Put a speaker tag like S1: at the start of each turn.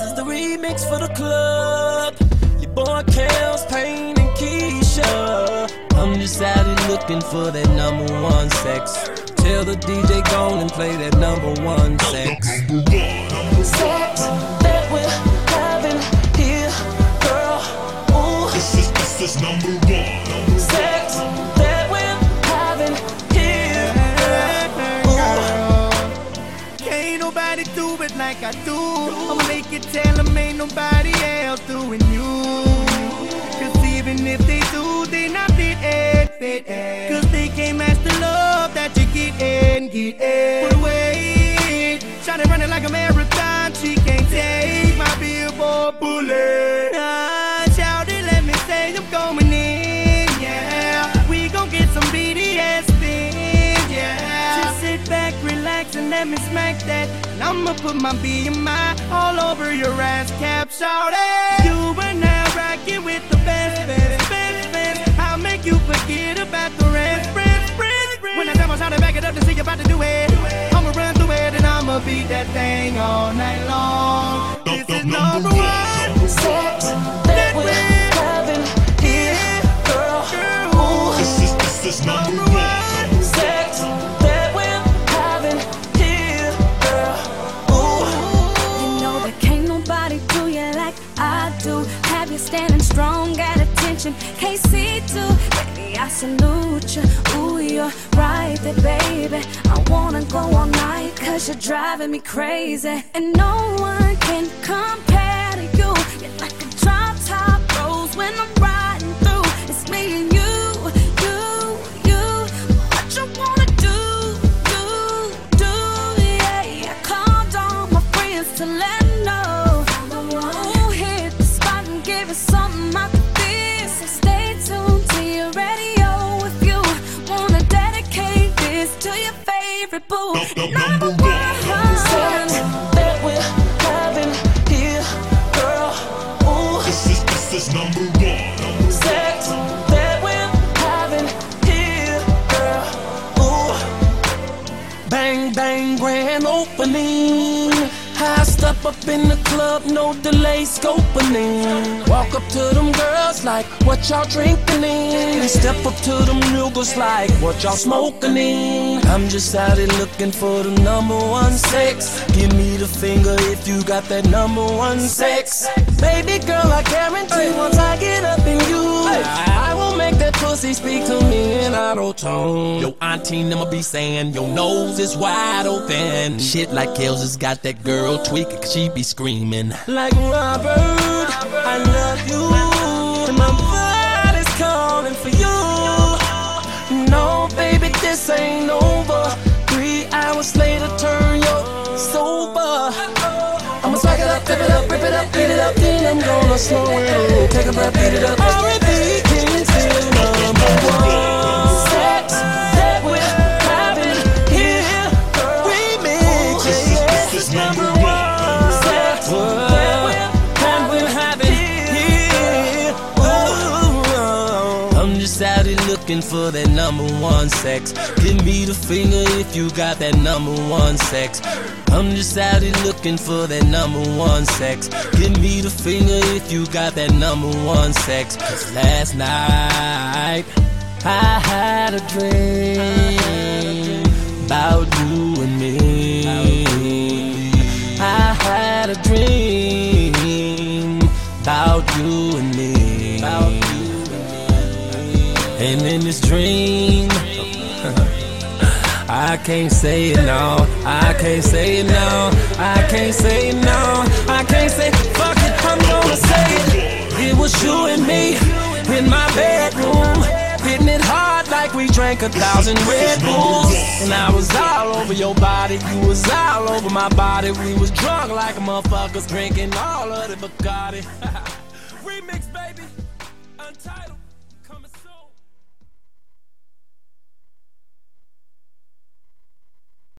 S1: is the remix for the club. Your boy Kels, Payne, and Keisha. I'm just out here looking for that #1 sex. Tell the DJ go and play that #1 sex. Sex that we're having here, girl. Ooh. This is #1. Sex that we're having here, girl.
S2: Can't nobody do it like I do. I'ma make it tell them ain't nobody else doing you. Cause even if they do, they not fit it. Cause they can't match the love that you get in. But wait, shot it running like a marathon. She can't take my billboard bullet. Shout it, let me say I'm going in, yeah. We gon' get some BDS spin, yeah. Just sit back, relax, and let me smack that. And I'ma put my BMI all over your ass cap, shout it. You are now rocking with the best. I'll make you forget about the rest. When I time I shout it, back it up to see you about to do it. I'ma run through it and I'ma beat that thing all night long. This is #1
S1: sex that we're having here, girl. Ooh. This is #1 sex that we're having here, girl. Ooh.
S3: You know that can't nobody do you like I do. Have you standing strong at attention, KC2. Baby, I salute you. Ooh, you're right there, baby. I wanna go all night, cause you're driving me crazy. And no one can compare to you. You're like a drop top rose when I'm riding through. It's me and you. What you wanna do, yeah. I called all my friends to let them know. Ooh, hit the spot and give you something I can feel. So stay tuned to your radio if you wanna dedicate this to your favorite boo. #1
S1: sex that we're having here, girl. Ooh. This is #1 sex that we're having here, girl. Ooh. Bang bang, grand opening. High step up in the club, no delay, scopening. Walk up to them girls like, what y'all drinking in? Step up to them niggas like, what y'all smoking in? I'm just out here looking for the #1 sex. Give me the finger if you got that #1 sex. Baby girl, I guarantee once I get up in you, I will make that pussy speak to me in auto tone. Yo auntie I'ma be saying your nose is wide open. Shit like Kels has got that girl tweaking, cause she be screaming like, Robert, I love you, and my body's calling for you. No baby, this ain't over. 3 hours later, turn you sober. I'ma swag it up, flip it up, rip it up, beat it up, then I'm gonna slow it up. Take a breath, beat it up. R&B King still #1 sex that we're having here, remix. This is #1 sex that we're having here. Ooh. I'm just out here looking for that #1 sex. Give me the finger if you got that #1 sex. I'm just out here looking for that #1 sex. Give me the finger if you got that #1 sex. Cause last night I had a dream about you and me. I had a dream about you and me. And in this dream I can't say it now, I can't say it now, I can't say it now, I can't say, fuck it, I'm gonna say it. It was you and me in my bedroom, hitting it hard like we drank 1,000 Red Bulls. And I was all over your body, you was all over my body. We was drunk like motherfuckers, drinking all of the Bacardi. Remix, baby, Untitled.